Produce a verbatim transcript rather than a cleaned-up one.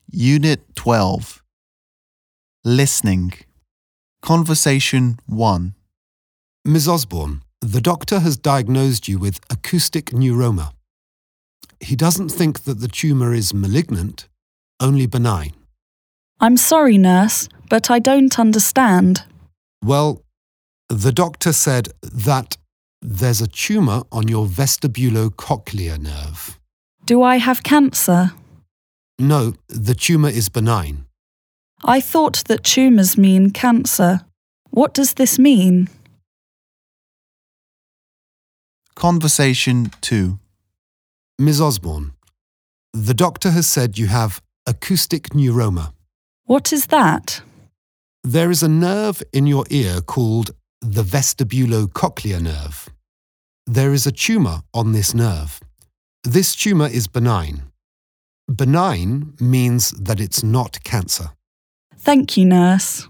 Unit twelve. Listening. Conversation one. Miss Osborne, the doctor has diagnosed you with acoustic neuroma. He doesn't think that the tumour is malignant, only benign. I'm sorry, nurse, but I don't understand. Well, the doctor said that there's a tumour on your vestibulocochlear nerve. Do I have cancer? No, the tumour is benign. I thought that tumours mean cancer. What does this mean? Conversation two. Miss Osborne, the doctor has said you have acoustic neuroma. What is that? There is a nerve in your ear called the vestibulocochlear nerve. There is a tumour on this nerve. This tumour is benign. Benign means that it's not cancer. Thank you, nurse.